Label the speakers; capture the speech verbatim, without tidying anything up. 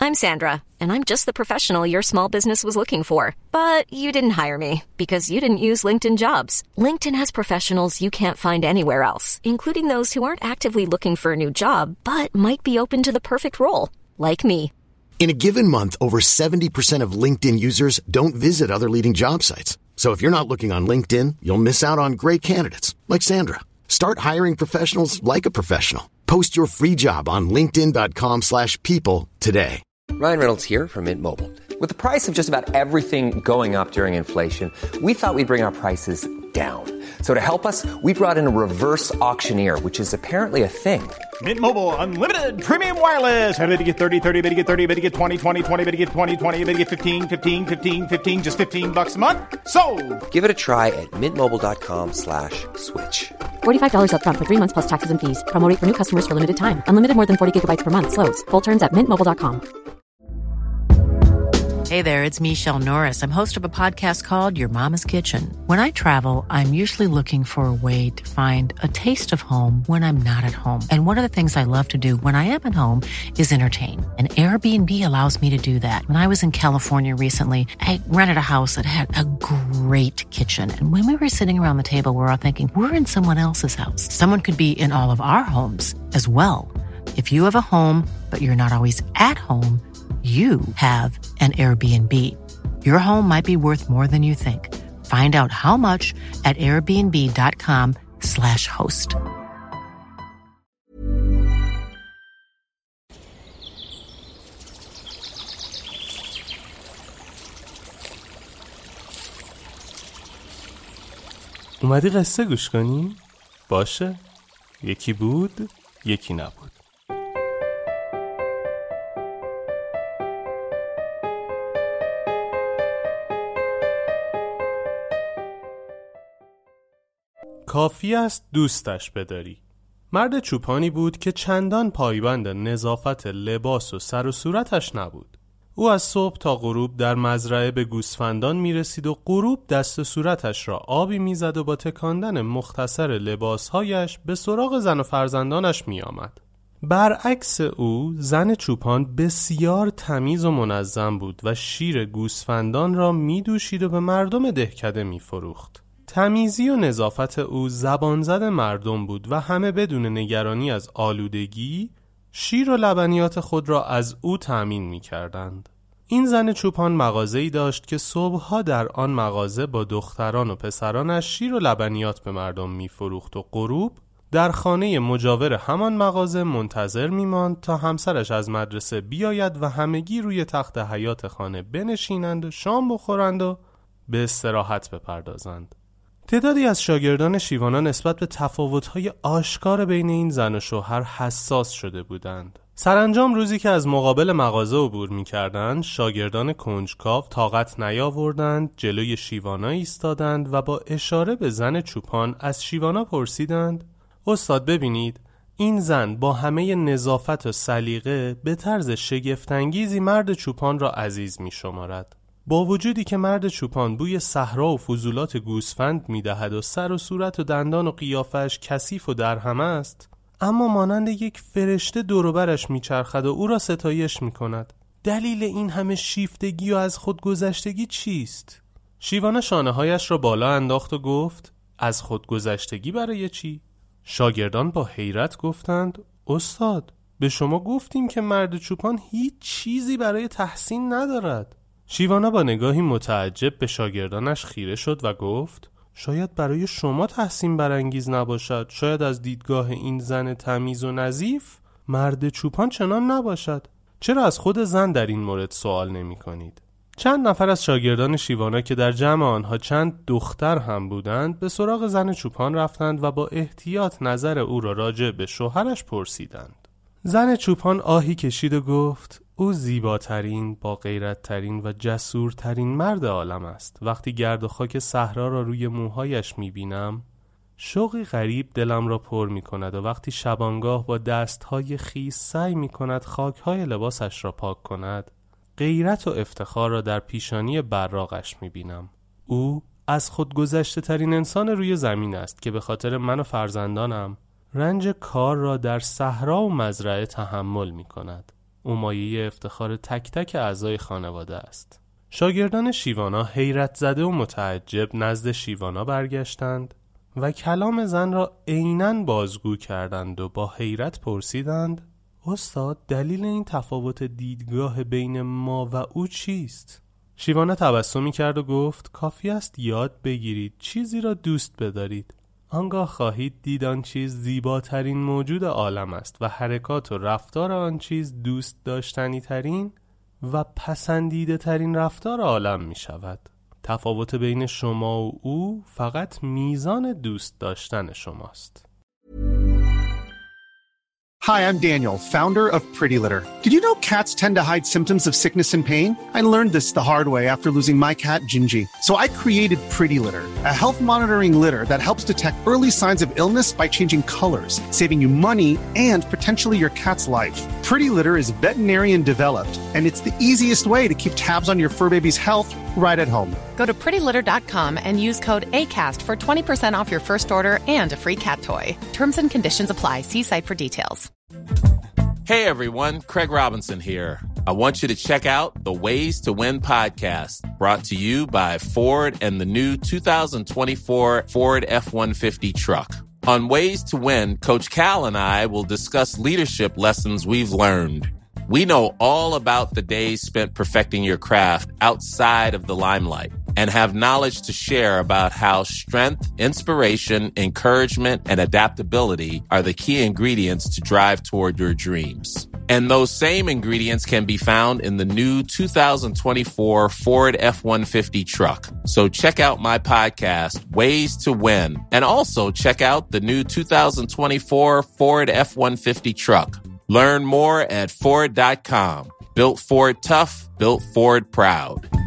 Speaker 1: I'm Sandra, and I'm just the professional your small business was looking for. But you didn't hire me because you didn't use LinkedIn Jobs. LinkedIn has professionals you can't find anywhere else, including those who aren't actively looking for a new job, but might be open to the perfect role, like me.
Speaker 2: In a given month, over seventy percent of LinkedIn users don't visit other leading job sites. So if you're not looking on LinkedIn, you'll miss out on great candidates like Sandra. Start hiring professionals like a professional. Post your free job on linkedin dot com slash people today.
Speaker 3: Ryan Reynolds here from Mint Mobile. With the price of just about everything going up during inflation, we thought we'd bring our prices down. So to help us, we brought in a reverse auctioneer, which is apparently a thing.
Speaker 4: Mint Mobile Unlimited Premium Wireless. How to get thirty, thirty, how to get thirty, how to get twenty, twenty, twenty, how to get twenty, twenty, how to get fifteen, fifteen, fifteen, fifteen, just fifteen bucks a month? Sold!
Speaker 3: Give it a try at mintmobile.com slash switch.
Speaker 5: forty-five dollars up front for three months plus taxes and fees. Promo rate for new customers for limited time. Unlimited more than forty gigabytes per month. Slows full terms at mint mobile dot com.
Speaker 6: Hey there, it's Michelle Norris. I'm host of a podcast called Your Mama's Kitchen. When I travel, I'm usually looking for a way to find a taste of home when I'm not at home. And one of the things I love to do when I am at home is entertain. And Airbnb allows me to do that. When I was in California recently, I rented a house that had a great kitchen. And when we were sitting around the table, we were all thinking, we're in someone else's house. Someone could be in all of our homes as well. If you have a home, but you're not always at home, you have an Airbnb. Your home might be worth more than you think. Find out how much at airbnb.com slash host.
Speaker 7: اومدی قصه گوش کنی؟ باشه. یکی بود، یکی نبود. کافی است دوستش بداری. مرد چوپانی بود که چندان پایبند نظافت لباس و سر و صورتش نبود. او از صبح تا غروب در مزرعه به گوسفندان می رسید و غروب دست و صورتش را آبی می زد و با تکاندن مختصر لباسهایش به سراغ زن و فرزندانش می آمد. برعکس او، زن چوپان بسیار تمیز و منظم بود و شیر گوسفندان را می دوشید و به مردم دهکده می فروخت. تمیزی و نظافت او زبان زد مردم بود و همه بدون نگرانی از آلودگی شیر و لبنیات خود را از او تامین می کردند. این زن چوپان مغازه‌ای داشت که صبحها در آن مغازه با دختران و پسرانش شیر و لبنیات به مردم می فروخت و غروب در خانه مجاور همان مغازه منتظر می ماند تا همسرش از مدرسه بیاید و همگی روی تخت حیاط خانه بنشینند و شام بخورند و به استراحت بپردازند. تعدادی از شاگردان شیوانا نسبت به تفاوت‌های آشکار بین این زن و شوهر حساس شده بودند. سرانجام روزی که از مقابل مغازه عبور می‌کردند، شاگردان کنجکاو طاقت نیاوردند، جلوی شیوانا ایستادند و با اشاره به زن چوپان از شیوانا پرسیدند: استاد ببینید، این زن با همه نظافت و سلیقه به طرز شگفت‌انگیزی مرد چوپان را عزیز می‌شمارد. با وجودی که مرد چوپان بوی صحرا و فضولات گوسفند می‌دهد و سر و صورت و دندان و قیافش کثیف و درهم است، اما مانند یک فرشته دور و برش میچرخد و او را ستایش میکند. دلیل این همه شیفتگی و از خودگذشتگی چیست؟ شیوانا شانه‌هایش را بالا انداخت و گفت: از خودگذشتگی برای چی؟ شاگردان با حیرت گفتند: استاد، به شما گفتیم که مرد چوپان هیچ چیزی برای تحسین ندارد. شیوانا با نگاهی متعجب به شاگردانش خیره شد و گفت: شاید برای شما تحسین برانگیز نباشد، شاید از دیدگاه این زن تمیز و نظیف مرد چوپان چنان نباشد. چرا از خود زن در این مورد سوال نمی کنید؟ چند نفر از شاگردان شیوانا که در جمع آنها چند دختر هم بودند به سراغ زن چوپان رفتند و با احتیاط نظر او را راجع به شوهرش پرسیدند. زن چوپان آهی کشید و گفت: او زیباترین، با غیرتترین و جسورترین مرد عالم است. وقتی گرد و خاک صحرا را روی موهایش میبینم، شوقی غریب دلم را پر میکند و وقتی شبانگاه با دستهای خیس سعی میکند خاکهای لباسش را پاک کند، غیرت و افتخار را در پیشانی براقش میبینم. او از خودگذشته ترین انسان روی زمین است که به خاطر من و فرزندانم رنج کار را در صحرا و مزرعه تحمل میکند. او مایه افتخار تک تک اعضای خانواده است. شاگردان شیوانا حیرت زده و متعجب نزد شیوانا برگشتند و کلام زن را عیناً بازگو کردند و با حیرت پرسیدند: استاد، دلیل این تفاوت دیدگاه بین ما و او چیست؟ شیوانا تبسمی کرد و گفت: کافی است یاد بگیرید چیزی را دوست بدارید. آنگاه خواهید دید آن چیز زیباترین موجود عالم است و حرکات و رفتار آن چیز دوست داشتنی ترین و پسندیده ترین رفتار عالم می شود. تفاوت بین شما و او فقط میزان دوست داشتن شماست.
Speaker 8: Hi, I'm Daniel, founder of Pretty Litter. Did you know cats tend to hide symptoms of sickness and pain? I learned this the hard way after losing my cat, Gingy. So I created Pretty Litter, a health monitoring litter that helps detect early signs of illness by changing colors, saving you money and potentially your cat's life. Pretty Litter is veterinarian developed, and it's the easiest way to keep tabs on your fur baby's health right at home.
Speaker 9: Go to pretty litter dot com and use code ACAST for twenty percent off your first order and a free cat toy. Terms and conditions apply. See site for details.
Speaker 10: Hey everyone, Craig Robinson here. I want you to check out the Ways to Win podcast, brought to you by Ford and the new two thousand twenty-four Ford F one fifty truck. On Ways to Win, Coach Cal and I will discuss leadership lessons we've learned. We know all about the days spent perfecting your craft outside of the limelight and have knowledge to share about how strength, inspiration, encouragement, and adaptability are the key ingredients to drive toward your dreams. And those same ingredients can be found in the new two thousand twenty-four Ford F one fifty truck. So check out my podcast, Ways to Win, and also check out the new two thousand twenty-four Ford F one fifty truck. Learn more at Ford dot com. Built Ford tough, built Ford proud.